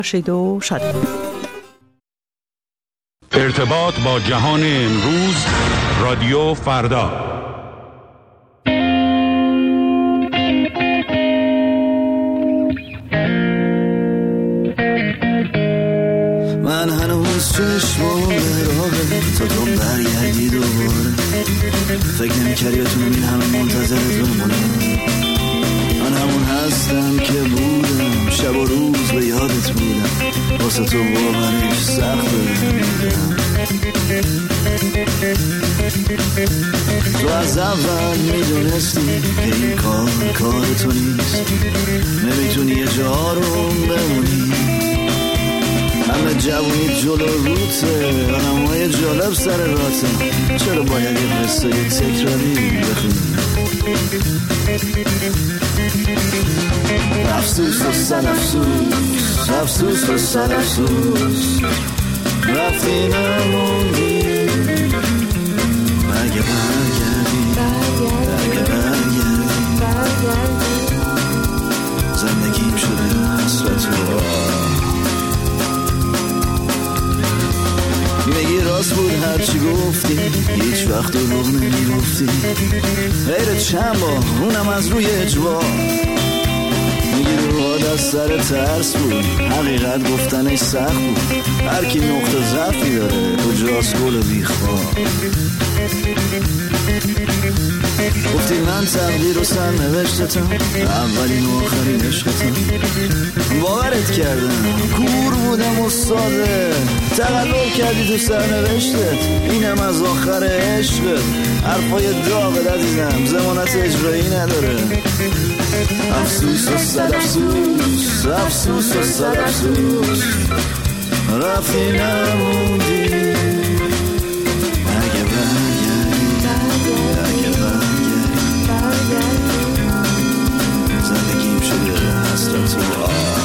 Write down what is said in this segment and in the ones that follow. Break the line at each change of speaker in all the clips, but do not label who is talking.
باشید و شاد.
ارتباط با جهان امروز، رادیو فردا.
من هنوز چشمام به راهه تا تو برگردی دوباره. فکر نمی‌کردی بتونم این همه منتظرت بمونم. من همون هستم که بودم، شب و روز به یادت بودم، واسه تو باورش سخت بودم. تو از اول میدونستی که این کار تو نیست، نمیتونی یه جا رو بمونی. همه جوونی جلو روته، آدمای جالب سر راته، چرا باید یه قصه تکراری بخونی؟ افسوس و سر افسوس، افسوس و سر افسوس، رفتی نموندی. اگه برگردی، اگه برگردی، زندگیم شده حسرت و میگی راست بود هرچی گفتی، هیچ وقت دروغ نمیگفتی، غیر چند بار اونم از روی اجبار. میگی روحات از سر ترس بود، حقیقت گفتنش سخت بود، هر کی نقطه ضعفی داره کجاست گل بیخواه. گفتی من تقدیر و سرنوشتتم، اولین و آخرین عشقتم. باورت کردم، کور بودم و ساده، تقلب کردی تو سرنوشتت، اینم از آخر عشقت. حرفای داغت عزیزم ضمانت اجرایی نداره. افسوس و صد افسوس، افسوس و صد افسوس، رفتی نموندی. اگه برگردی، اگه برگردی، زندگیم شده حسرت و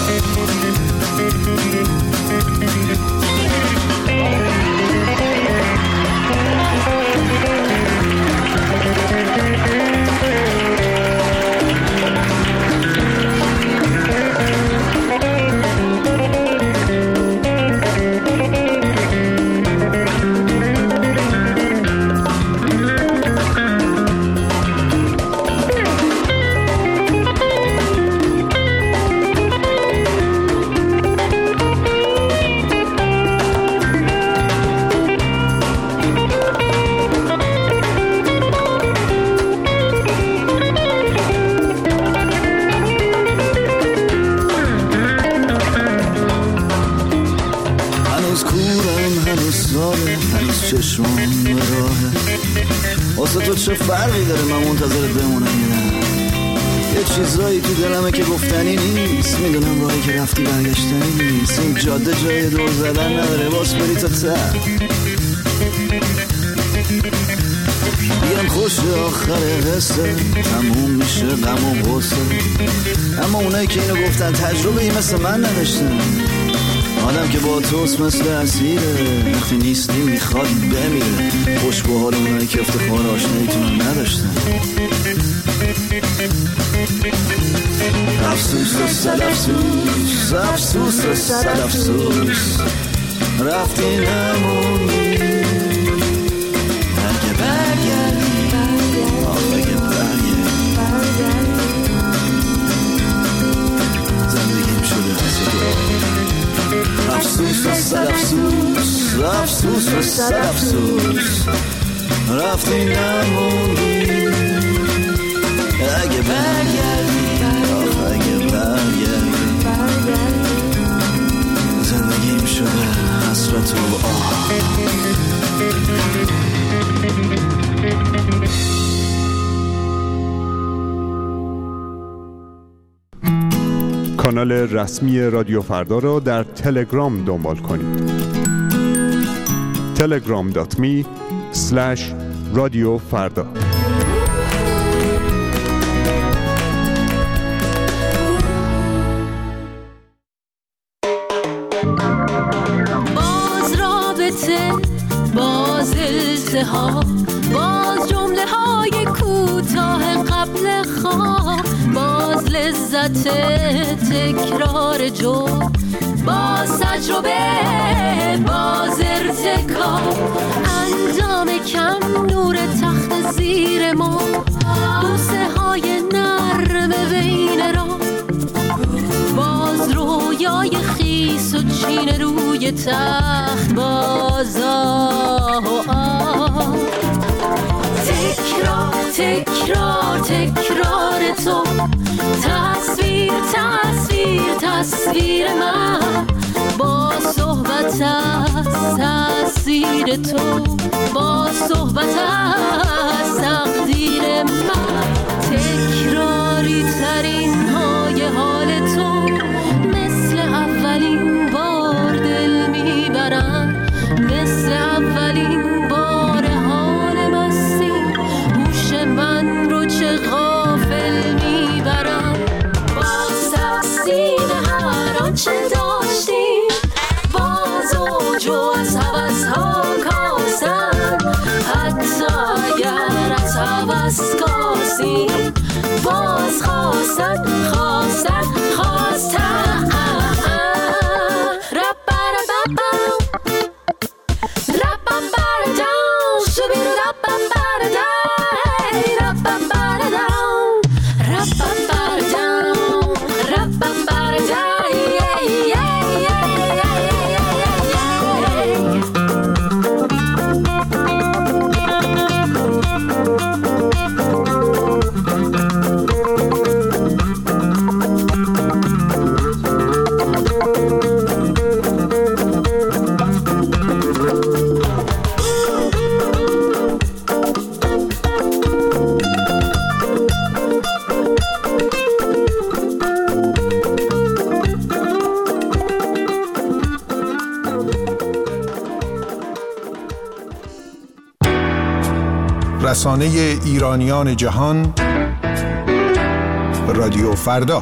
چشمام به راهه. واسه تو چه فرقی داره من منتظرت بمونم یا نه؟ یه چیزایی تو دلمه که گفتنی نیست، میدونم راهی که رفتی برگشتنی نیست. این جاده جای دور زدن نداره، باز بری تا ته. بگم خوش آخر قصه، تموم میشه غم و غصه، اما اونایی که اینو گفتن تجربه ای مثل من نداشتن. آدم که با توست مثل اسیره، وقتی نیستی میخواد بمیره. خوش به حال اونایی که افتخار آشناییتون نداشتن. افسوس و صد افسوس، افسوس و صد افسوس، رفتی نموندی. اگه برگردی، اگه برگردی، زندگیم شده حسرت. افسوس و صد افسوس، افسوس و صد افسوس، رفتی نموندی. اگه برگردی، اگه برگردی، زندگیم شده حسرت و آه.
کانال رسمی رادیو فردا را در تلگرام دنبال کنید. telegram.me/رادیو فردا.
باز رابطه، باز التهاب، باز جمله های کوتاه قبل خواب، باز لذت تکرار جرم، باز تجربه، باز ارتکا، اندام کم، نور تخت زیر ما، بوسه های نرم بین را، باز رویای خیس و چین روی تخت، باز آه و آه. تکرار تکرار تکرار تو، تصویر تصویر تصویر من، با صحبت از تأثیر تو، با صحبت از تقدیر من، تکراری ترین های حال تو، مثل اولین بار دل میبرم، مثل اولین بار حال مستی، هوش من رو چه غافل میبرم، باز تقسیم هر آنچه داشتیم، باز اوج و از هوس ها کاسن، حتی اگر از هوس کاسیم، باز خواستن خواستن خواستن.
رسانه ایرانیان جهان، رادیو فردا.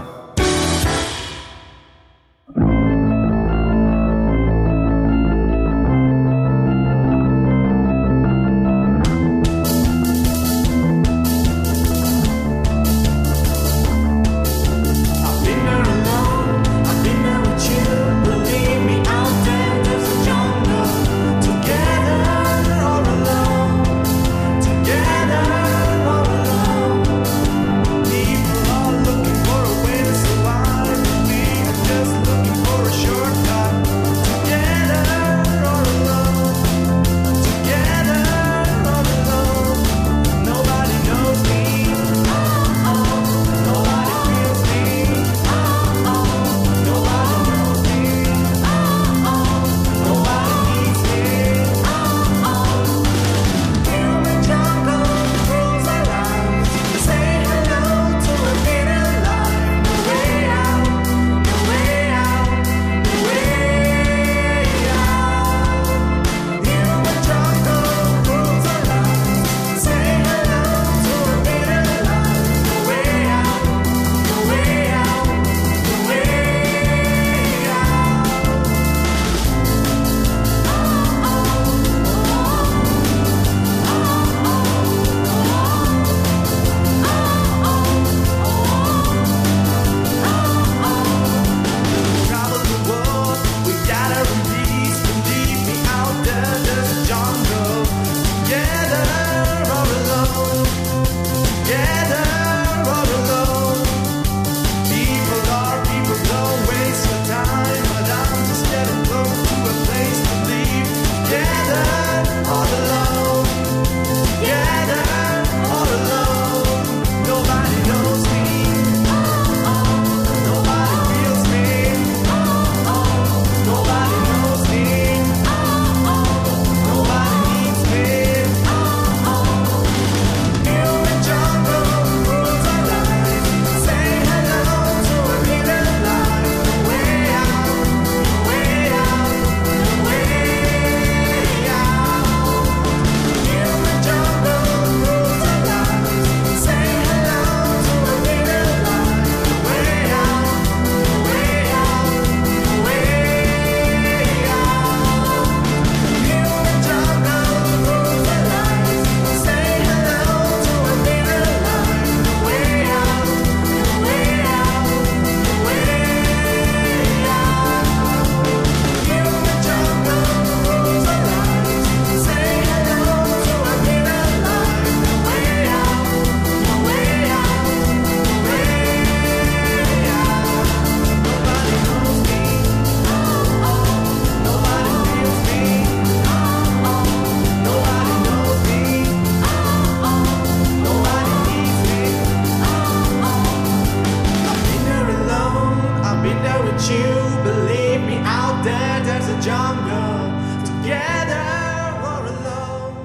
jungle, together or alone.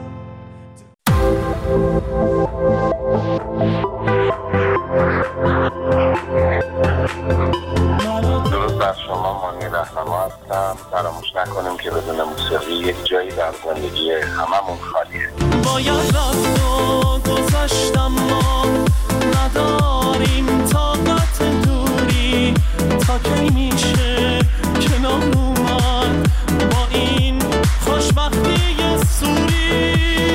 درود بر شما، مانی رهنما هستم. فراموش نکنیم که بدون موسیقی یک جایی در زندگی هممون خالیه.
باید رفت و گذشتم، ما نداریم طاقت دوری، تا کی میشه کنار اومد با این خوشبختی سوری.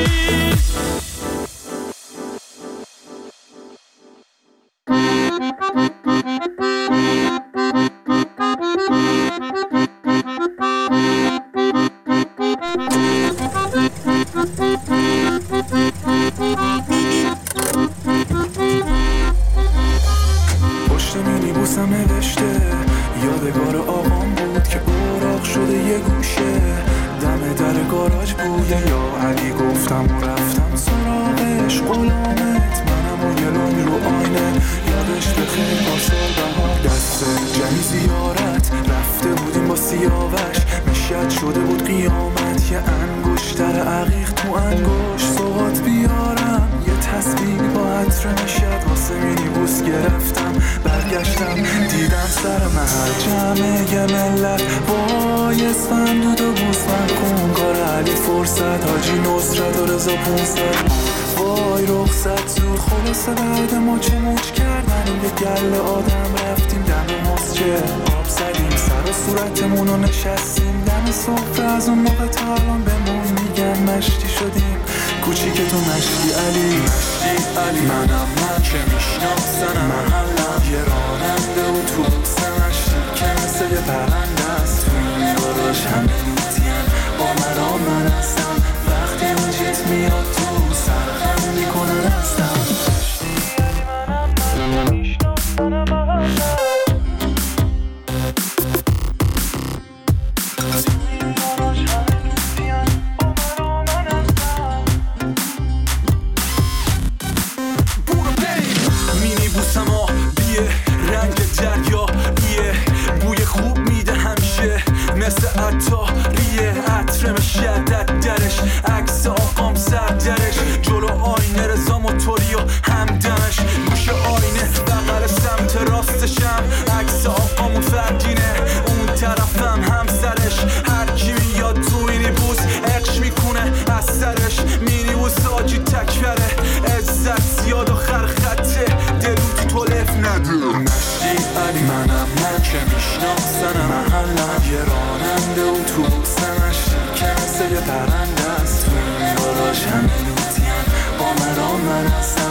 پشت مینیبوسم نوشته یادگار آقام بود که اوراق شده یه گوشه، دم در گاراژ بوده یا علی گفتم و رفتم سراغش، غلامت منم و یه لنگ رو آینه، یادش بخیر پاسال بهار دسته جنی زیارت رفته بودیم با سیاوش، میشد شده بود قیامت، یه انگشتر عقیق تو انگشت سوغات بیارم، یه تسبیح با عطر میشد واسه مینیبوس گرفتم، برگشتم دیدم سر محل جمعه یه ملت، وای اسفندود و بوسمن کن کار علی فرصت، حاجی نصرت و رضا 500، وای رخصت زود خلاصه بعد ما چه موج کردن یه گل آدم، رفتیم دم مسجد آب زدیم سر و صورتمون رو نشستیم، دم صفر از اون موقع تا الان بهمون میگن مشتی شدیم، کوچیک تو مشتی علی، مشتی علی منم من که میشناسنم، محلم یه راننده و تو بوسه مشتی که مثل یه پرنده است، تو این گاراژ همه لوتین با من هستم، وقتی اون جیت میاد تو سرخم میکنن هستم، مشتی علی منم من که میشناسنم، محلم مثل عطاریه عطرم شدت درش، عکس آقام سر درش، جلو آینه رضا موتوری و همدمش، گوش آینه بغل سمت راستشم، عکس آقامون فردینه اون طرفم همسرش، هر کی میاد تو مینیبوس عشق میکنه از سرش، مینیبوس آجی تکبره عزت زیاد و خرخطه دلو تو تلف نده، مشتی علی منم من که میشناسنم، محلم یه راننده و تو بوسمش که مثل یه پرنده است، تو این گاراژ همه لوتین با من هستن،